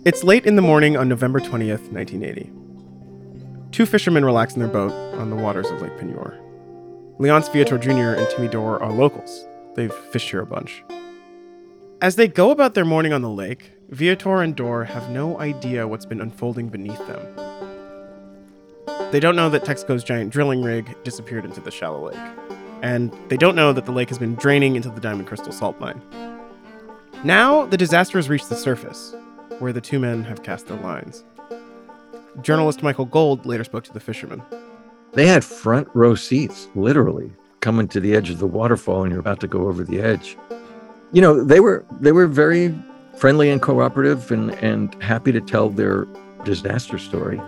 It's late in the morning on November 20th, 1980. Two fishermen relax in their boat on the waters of Lake Peigneur. Leonce Viator Jr. and Timmy Dore are locals. They've fished here a bunch. As they go about their morning on the lake, Viator and Dore have no idea what's been unfolding beneath them. They don't know that Texaco's giant drilling rig disappeared into the shallow lake. And they don't know that the lake has been draining into the Diamond Crystal salt mine. Now, the disaster has reached the surface, where the two men have cast their lines. Journalist Michael Gold later spoke to the fishermen. They had front row seats, literally, coming to the edge of the waterfall and you're about to go over the edge. You know, they were very friendly and cooperative and happy to tell their disaster story.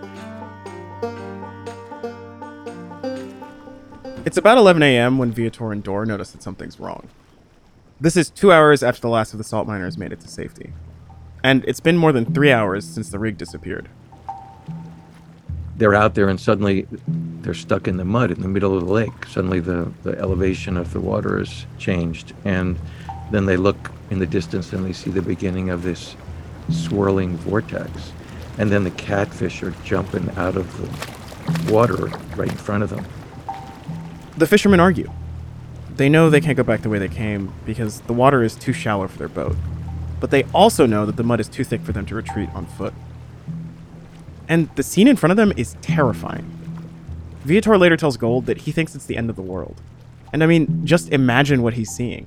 It's about 11 a.m. when Viator and Dore notice that something's wrong. This is 2 hours after the last of the salt miners made it to safety. And it's been more than 3 hours since the rig disappeared. They're out there and suddenly they're stuck in the mud in the middle of the lake. Suddenly the elevation of the water has changed. And then they look in the distance and they see the beginning of this swirling vortex. And then the catfish are jumping out of the water right in front of them. The fishermen argue. They know they can't go back the way they came because the water is too shallow for their boat. But they also know that the mud is too thick for them to retreat on foot. And the scene in front of them is terrifying. Viator later tells Gold that he thinks it's the end of the world. And I mean, just imagine what he's seeing.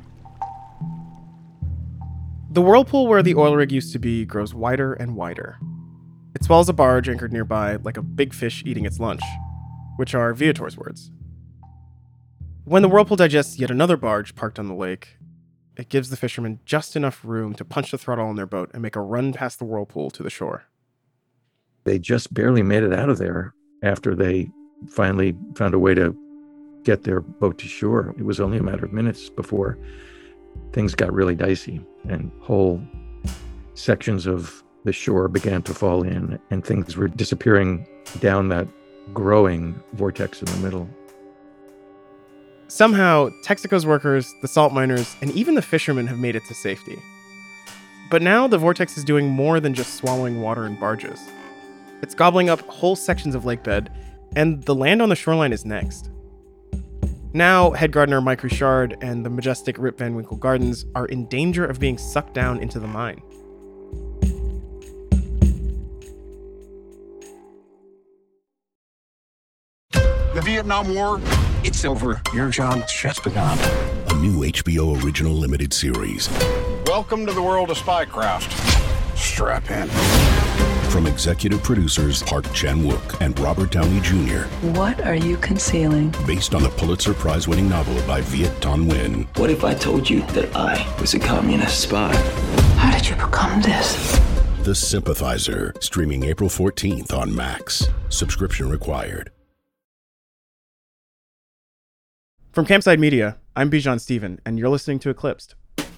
The whirlpool where the oil rig used to be grows wider and wider. It swells a barge anchored nearby like a big fish eating its lunch, which are Viator's words. When the whirlpool digests yet another barge parked on the lake, it gives the fishermen just enough room to punch the throttle on their boat and make a run past the whirlpool to the shore. They just barely made it out of there after they finally found a way to get their boat to shore. It was only a matter of minutes before things got really dicey and whole sections of the shore began to fall in and things were disappearing down that growing vortex in the middle. Somehow, Texaco's workers, the salt miners, and even the fishermen have made it to safety. But now the vortex is doing more than just swallowing water in barges. It's gobbling up whole sections of lake bed, and the land on the shoreline is next. Now, head gardener Mike Richard and the majestic Rip Van Winkle Gardens are in danger of being sucked down into the mine. The Vietnam War, it's over. Your job's just begun. A new HBO original limited series. Welcome to the world of spycraft. Strap in. From executive producers Park Chan-wook and Robert Downey Jr. What are you concealing? Based on the Pulitzer Prize-winning novel by Viet Thanh Nguyen. What if I told you that I was a communist spy? How did you become this? The Sympathizer, streaming April 14th on Max. Subscription required. From Campside Media, I'm Bijan Stephen, and you're listening to Eclipsed.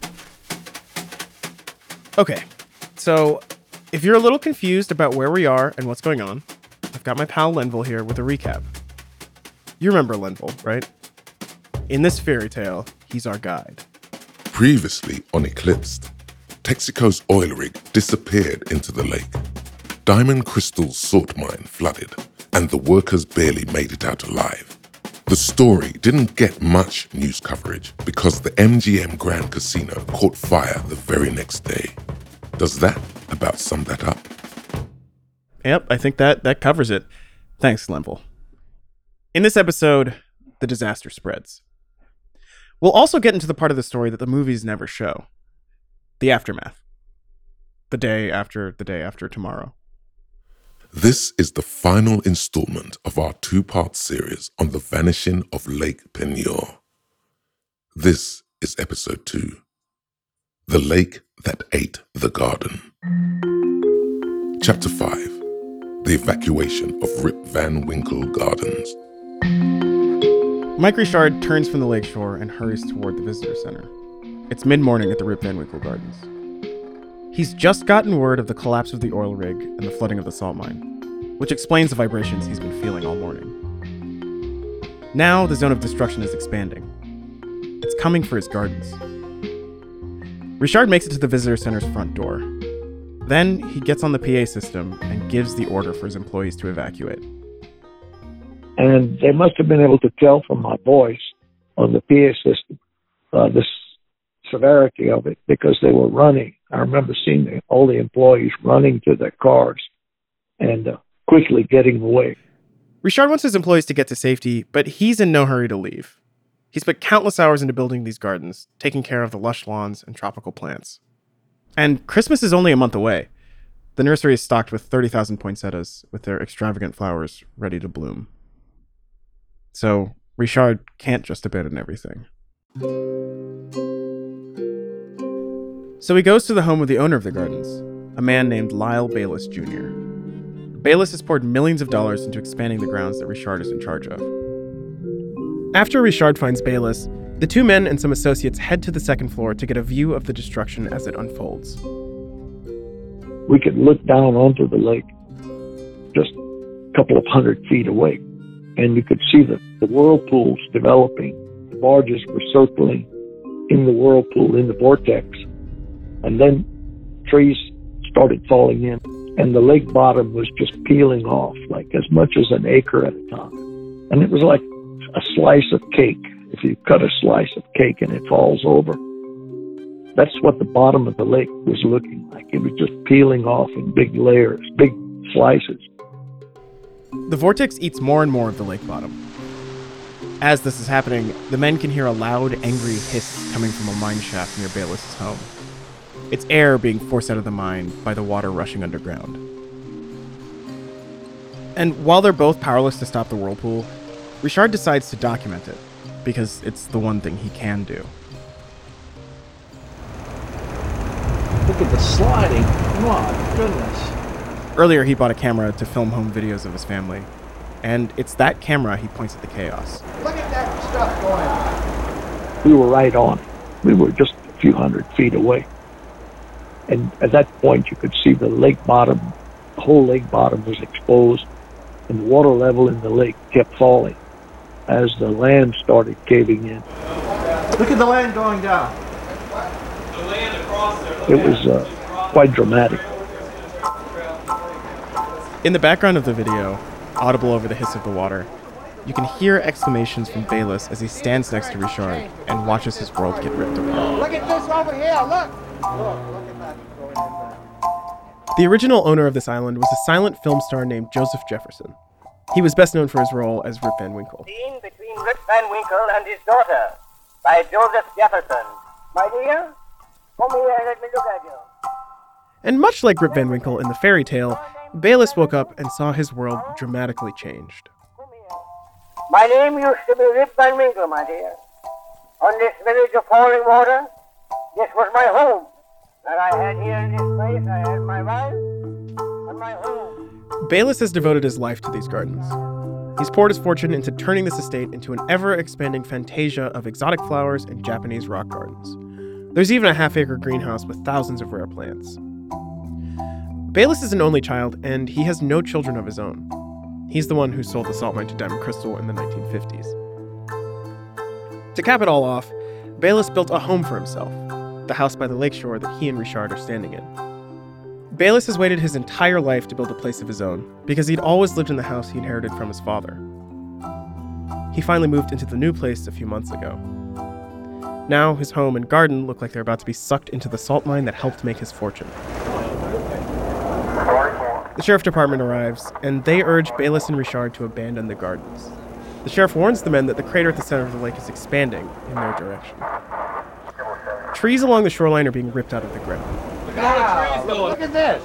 Okay, so if you're a little confused about where we are and what's going on, I've got my pal Lenville here with a recap. You remember Lenville, right? In this fairy tale, he's our guide. Previously on Eclipsed, Texaco's oil rig disappeared into the lake. Diamond Crystal's salt mine flooded, and the workers barely made it out alive. The story didn't get much news coverage because the MGM Grand Casino caught fire the very next day. Does that about sum that up? Yep, I think that covers it. Thanks, Lenville. In this episode, the disaster spreads. We'll also get into the part of the story that the movies never show. The aftermath. The day after tomorrow. This is the final installment of our two-part series on the vanishing of Lake Peigneur. This is episode 2. The Lake That Ate the Garden. Chapter 5. The Evacuation of Rip Van Winkle Gardens. Mike Richard turns from the lakeshore and hurries toward the visitor center. It's mid-morning at the Rip Van Winkle Gardens. He's just gotten word of the collapse of the oil rig and the flooding of the salt mine, which explains the vibrations he's been feeling all morning. Now the zone of destruction is expanding. It's coming for his gardens. Richard makes it to the visitor center's front door. Then he gets on the PA system and gives the order for his employees to evacuate. And they must have been able to tell from my voice on the PA system the severity of it, because they were running. I remember seeing all the employees running to their cars and quickly getting away. Richard wants his employees to get to safety, but he's in no hurry to leave. He's put countless hours into building these gardens, taking care of the lush lawns and tropical plants. And Christmas is only a month away. The nursery is stocked with 30,000 poinsettias, with their extravagant flowers ready to bloom. So Richard can't just abandon everything. So he goes to the home of the owner of the gardens, a man named Lyle Bayless Jr. Bayless has poured millions of dollars into expanding the grounds that Richard is in charge of. After Richard finds Bayless, the two men and some associates head to the second floor to get a view of the destruction as it unfolds. We could look down onto the lake just a couple of 100 feet away, and you could see the whirlpools developing. The barges were circling in the whirlpool, in the vortex, and then trees started falling in, and the lake bottom was just peeling off, like as much as an acre at a time. And it was like a slice of cake. If you cut a slice of cake and it falls over, that's what the bottom of the lake was looking like. It was just peeling off in big layers, big slices. The vortex eats more and more of the lake bottom. As this is happening, the men can hear a loud, angry hiss coming from a mine shaft near Bayless's home. It's air being forced out of the mine by the water rushing underground. And while they're both powerless to stop the whirlpool, Richard decides to document it, because it's the one thing he can do. Look at the sliding. My goodness. Earlier, he bought a camera to film home videos of his family, and it's that camera he points at the chaos. Look at that stuff going on. We were right on. We were just a few 100 feet away. And at that point, you could see the lake bottom. The whole lake bottom was exposed, and the water level in the lake kept falling as the land started caving in. Look at the land going down. It was quite dramatic. In the background of the video, audible over the hiss of the water, you can hear exclamations from Bayless as he stands next to Richard and watches his world get ripped apart. Look at this over here. Look at that going in there. The original owner of this island was a silent film star named Joseph Jefferson. He was best known for his role as Rip Van Winkle. Scene between Rip Van Winkle and his daughter by Joseph Jefferson. My dear, come here and let me look at you. And much like Rip Van Winkle in the fairy tale, Bayless woke up and saw his world dramatically changed. My name used to be Rip Van Winkle, my dear. On this village of falling water, this was my home. And I had here in this place, I had my wife and my home. Bayless has devoted his life to these gardens. He's poured his fortune into turning this estate into an ever-expanding fantasia of exotic flowers and Japanese rock gardens. There's even a half-acre greenhouse with thousands of rare plants. Bayless is an only child, and he has no children of his own. He's the one who sold the salt mine to Diamond Crystal in the 1950s. To cap it all off, Bayless built a home for himself, the house by the lakeshore that he and Richard are standing in. Bayless has waited his entire life to build a place of his own because he'd always lived in the house he inherited from his father. He finally moved into the new place a few months ago. Now, his home and garden look like they're about to be sucked into the salt mine that helped make his fortune. The sheriff department arrives, and they urge Bayless and Richard to abandon the gardens. The sheriff warns the men that the crater at the center of the lake is expanding in their direction. Trees along the shoreline are being ripped out of the ground. Look at this.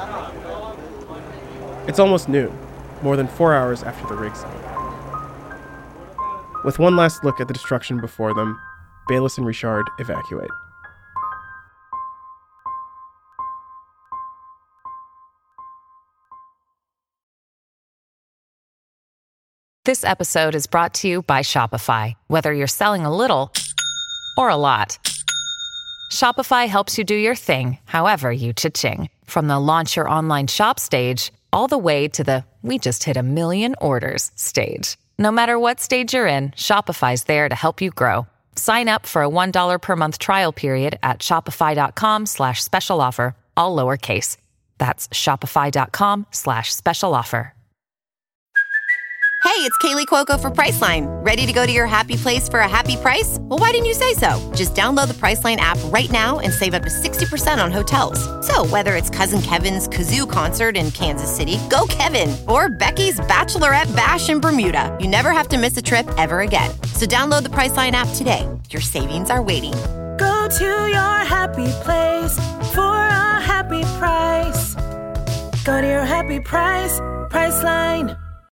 It's almost noon, more than 4 hours after the rig sank. With one last look at the destruction before them, Bayless and Richard evacuate. This episode is brought to you by Shopify. Whether you're selling a little or a lot, Shopify helps you do your thing, however you cha-ching. From the launch your online shop stage, all the way to the we just hit 1 million orders stage. No matter what stage you're in, Shopify's there to help you grow. Sign up for a $1 per month trial period at shopify.com/special offer, all lowercase. That's shopify.com/special offer. Hey, it's Kaylee Cuoco for Priceline. Ready to go to your happy place for a happy price? Well, why didn't you say so? Just download the Priceline app right now and save up to 60% on hotels. So whether it's Cousin Kevin's Kazoo Concert in Kansas City, go Kevin, or Becky's Bachelorette Bash in Bermuda, you never have to miss a trip ever again. So download the Priceline app today. Your savings are waiting. Go to your happy place for a happy price. Go to your happy price, Priceline.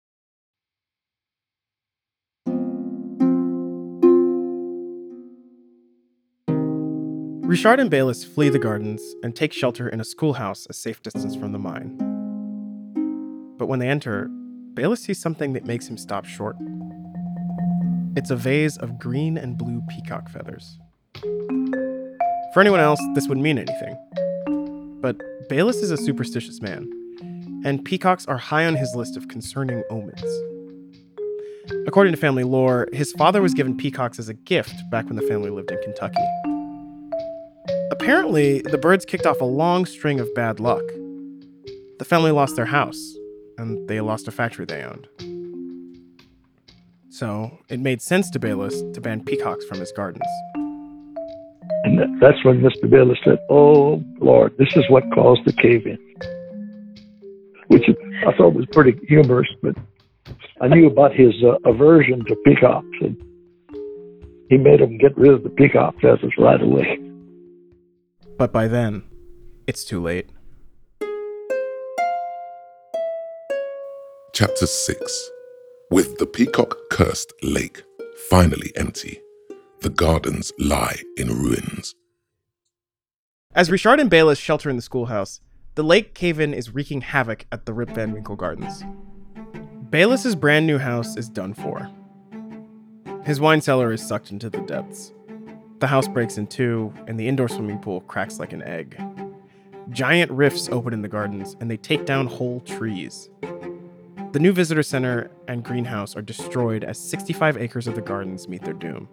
Richard and Bayless flee the gardens and take shelter in a schoolhouse a safe distance from the mine. But when they enter, Bayless sees something that makes him stop short. It's a vase of green and blue peacock feathers. For anyone else, this wouldn't mean anything. But Bayless is a superstitious man, and peacocks are high on his list of concerning omens. According to family lore, his father was given peacocks as a gift back when the family lived in Kentucky. Apparently, the birds kicked off a long string of bad luck. The family lost their house, and they lost a factory they owned. So, it made sense to Bayless to ban peacocks from his gardens. And that's when Mr. Bayless said, "Oh, Lord, this is what caused the cave-in." Which I thought was pretty humorous, but I knew about his aversion to peacocks, and he made him get rid of the peacock feathers right away. But by then, it's too late. Chapter 6. With the peacock-cursed lake finally empty, the gardens lie in ruins. As Richard and Bayless shelter in the schoolhouse, the lake cave-in is wreaking havoc at the Rip Van Winkle Gardens. Bayless's brand new house is done for. His wine cellar is sucked into the depths. The house breaks in two, and the indoor swimming pool cracks like an egg. Giant rifts open in the gardens, and they take down whole trees. The new visitor center and greenhouse are destroyed as 65 acres of the gardens meet their doom.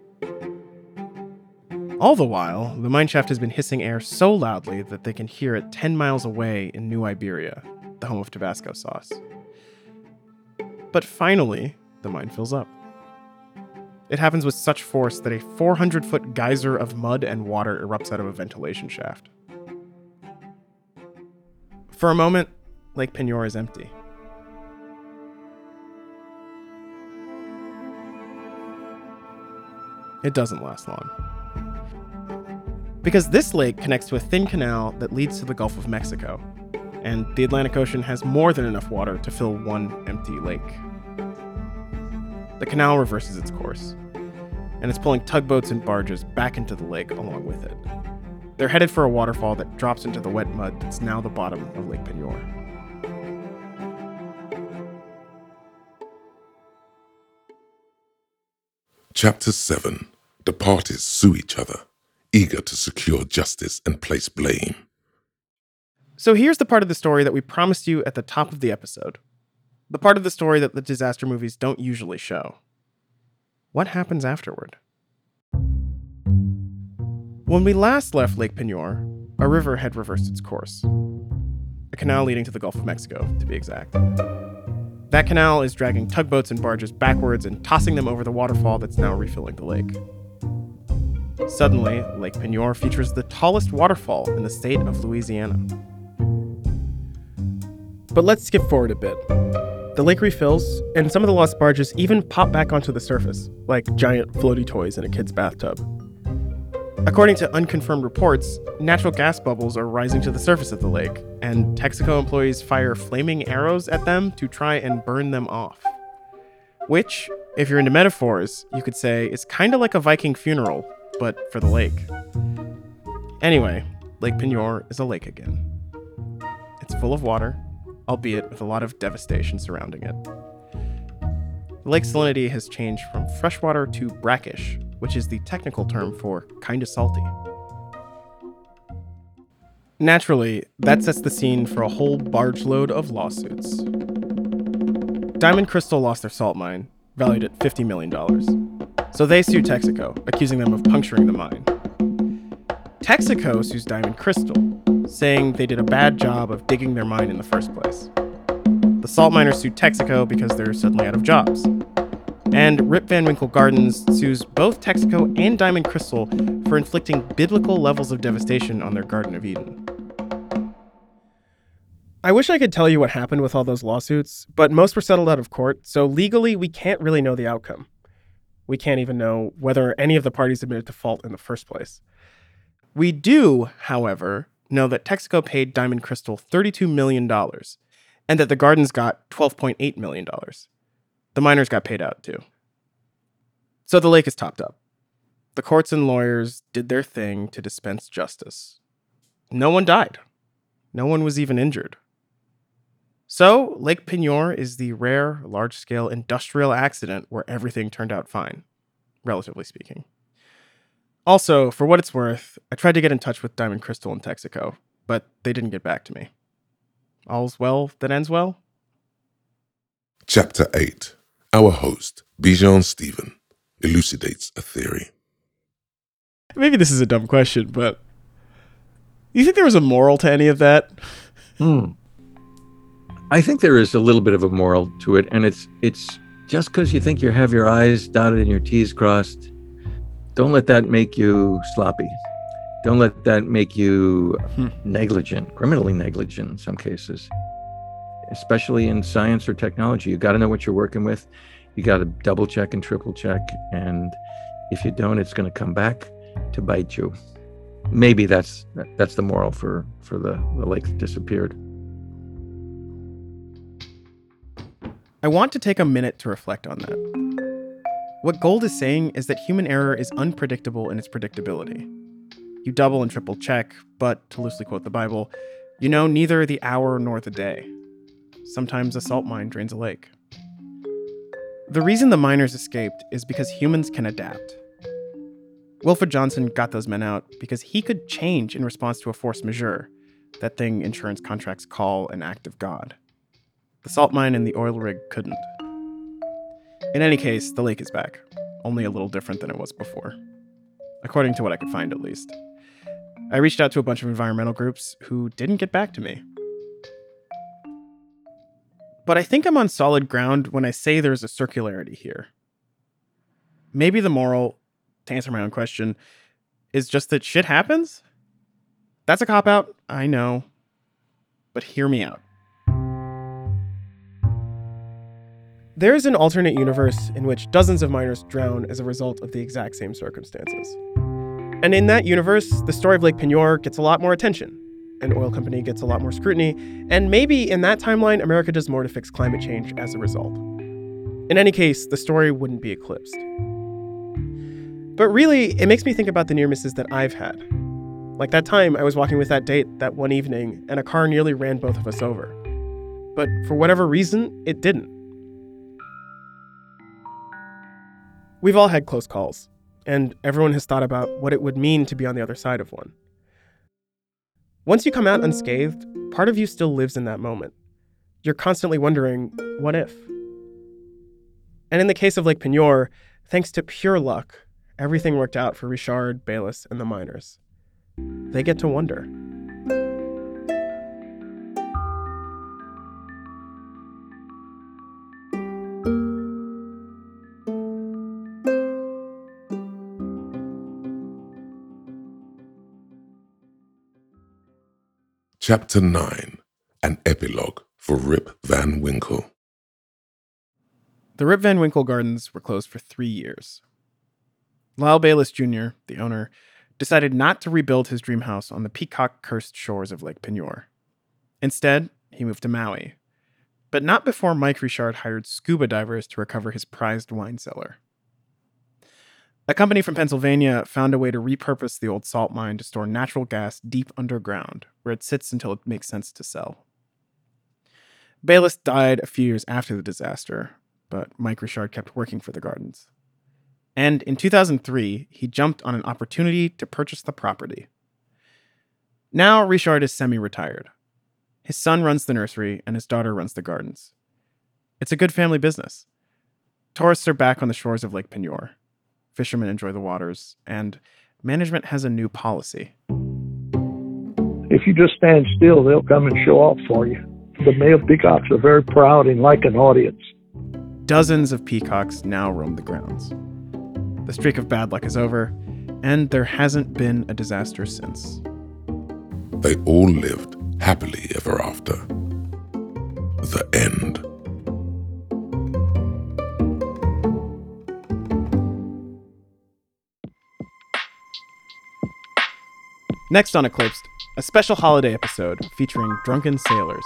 All the while, the mineshaft has been hissing air so loudly that they can hear it 10 miles away in New Iberia, the home of Tabasco sauce. But finally, the mine fills up. It happens with such force that a 400-foot geyser of mud and water erupts out of a ventilation shaft. For a moment, Lake Penure is empty. It doesn't last long. Because this lake connects to a thin canal that leads to the Gulf of Mexico, and the Atlantic Ocean has more than enough water to fill one empty lake. The canal reverses its course, and it's pulling tugboats and barges back into the lake along with it. They're headed for a waterfall that drops into the wet mud that's now the bottom of Lake Penure. Chapter 7. The parties sue each other, eager to secure justice and place blame. So here's the part of the story that we promised you at the top of the episode. The part of the story that the disaster movies don't usually show. What happens afterward? When we last left Lake Penure, a river had reversed its course. A canal leading to the Gulf of Mexico, to be exact. That canal is dragging tugboats and barges backwards and tossing them over the waterfall that's now refilling the lake. Suddenly, Lake Penure features the tallest waterfall in the state of Louisiana. But let's skip forward a bit. The lake refills, and some of the lost barges even pop back onto the surface, like giant floaty toys in a kid's bathtub. According to unconfirmed reports, natural gas bubbles are rising to the surface of the lake, and Texaco employees fire flaming arrows at them to try and burn them off. Which, if you're into metaphors, you could say is kind of like a Viking funeral, but for the lake. Anyway, Lake Penure is a lake again. It's full of water, albeit with a lot of devastation surrounding it. The lake's salinity has changed from freshwater to brackish, which is the technical term for kinda salty. Naturally, that sets the scene for a whole barge load of lawsuits. Diamond Crystal lost their salt mine, valued at $50 million. So they sued Texaco, accusing them of puncturing the mine. Texaco sues Diamond Crystal, saying they did a bad job of digging their mine in the first place. The salt miners sued Texaco because they're suddenly out of jobs. And Rip Van Winkle Gardens sues both Texaco and Diamond Crystal for inflicting biblical levels of devastation on their Garden of Eden. I wish I could tell you what happened with all those lawsuits, but most were settled out of court, so legally we can't really know the outcome. We can't even know whether any of the parties admitted to fault in the first place. We do, however, know that Texaco paid Diamond Crystal $32 million, and that the Gardens got $12.8 million. The miners got paid out, too. So the lake is topped up. The courts and lawyers did their thing to dispense justice. No one died. No one was even injured. So, Lake Peigneur is the rare, large-scale industrial accident where everything turned out fine, relatively speaking. Also, for what it's worth, I tried to get in touch with Diamond Crystal and Texaco, but they didn't get back to me. All's well that ends well? Chapter 8. Our host, Bijan Stephen, elucidates a theory. Maybe this is a dumb question, but do you think there was a moral to any of that? I think there is a little bit of a moral to it, and it's just because you think you have your I's dotted and your T's crossed, don't let that make you sloppy. Don't let that make you negligent, criminally negligent in some cases. Especially in science or technology, you got to know what you're working with. You got to double check and triple check. And if you don't, it's going to come back to bite you. Maybe that's the moral for the lake that disappeared. I want to take a minute to reflect on that. What Gold is saying is that human error is unpredictable in its predictability. You double and triple check, but to loosely quote the Bible, you know neither the hour nor the day. Sometimes a salt mine drains a lake. The reason the miners escaped is because humans can adapt. Wilfred Johnson got those men out because he could change in response to a force majeure, that thing insurance contracts call an act of God. The salt mine and the oil rig couldn't. In any case, the lake is back, only a little different than it was before. According to what I could find, at least. I reached out to a bunch of environmental groups who didn't get back to me. But I think I'm on solid ground when I say there's a circularity here. Maybe the moral, to answer my own question, is just that shit happens? That's a cop-out, I know. But hear me out. There's an alternate universe in which dozens of miners drown as a result of the exact same circumstances. And in that universe, the story of Lake Peigneur gets a lot more attention. An oil company gets a lot more scrutiny, and maybe in that timeline, America does more to fix climate change as a result. In any case, the story wouldn't be eclipsed. But really, it makes me think about the near misses that I've had. Like that time I was walking with that date that one evening, and a car nearly ran both of us over. But for whatever reason, it didn't. We've all had close calls, and everyone has thought about what it would mean to be on the other side of one. Once you come out unscathed, part of you still lives in that moment. You're constantly wondering, what if? And in the case of Lake Peigneur, thanks to pure luck, everything worked out for Richard, Bayless, and the miners. They get to wonder. Chapter 9. An epilogue for Rip Van Winkle. The Rip Van Winkle Gardens were closed for 3 years. Lyle Bayless Jr., the owner, decided not to rebuild his dream house on the peacock-cursed shores of Lake Peigneur. Instead, he moved to Maui. But not before Mike Richard hired scuba divers to recover his prized wine cellar. A company from Pennsylvania found a way to repurpose the old salt mine to store natural gas deep underground, where it sits until it makes sense to sell. Bayless died a few years after the disaster, but Mike Richard kept working for the Gardens. And in 2003, he jumped on an opportunity to purchase the property. Now Richard is semi-retired. His son runs the nursery, and his daughter runs the Gardens. It's a good family business. Tourists are back on the shores of Lake Peigneur. Fishermen enjoy the waters, and management has a new policy. If you just stand still, they'll come and show off for you. The male peacocks are very proud and like an audience. Dozens of peacocks now roam the grounds. The streak of bad luck is over, and there hasn't been a disaster since. They all lived happily ever after. The end. Next on Eclipsed, a special holiday episode featuring drunken sailors.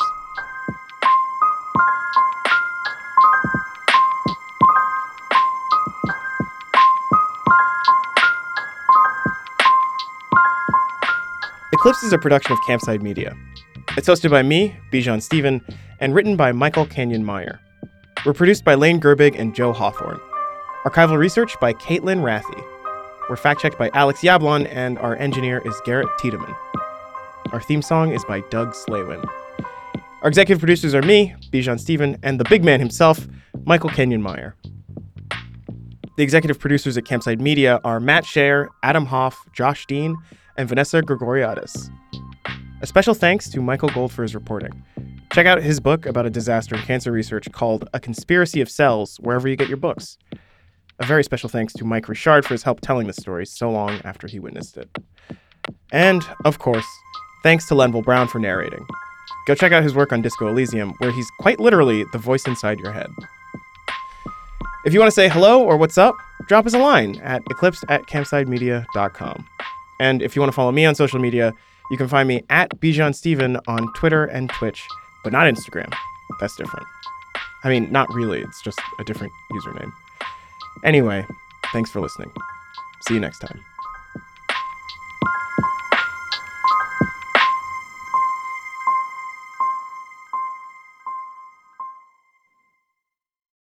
Eclipsed is a production of Campside Media. It's hosted by me, Bijan Stephen, and written by Michael Kenyon-Meyer. We're produced by Lane Gerbig and Joe Hawthorne. Archival research by Caitlin Rathie. We're fact-checked by Alex Yablon, and our engineer is Garrett Tiedemann. Our theme song is by Doug Slaywin. Our executive producers are me, Bijan Stephen, and the big man himself, Michael Kenyon-Meyer. The executive producers at Campside Media are Matt Scher, Adam Hoff, Josh Dean, and Vanessa Gregoriadis. A special thanks to Michael Gold for his reporting. Check out his book about a disaster in cancer research called A Conspiracy of Cells, wherever you get your books. A very special thanks to Mike Richard for his help telling the story so long after he witnessed it. And, of course, thanks to Lenville Brown for narrating. Go check out his work on Disco Elysium, where he's quite literally the voice inside your head. If you want to say hello or what's up, drop us a line at eclipsed@campsidemedia.com. And if you want to follow me on social media, you can find me at Bijan Stephen on Twitter and Twitch, but not Instagram. That's different. I mean, not really. It's just a different username. Anyway, thanks for listening. See you next time.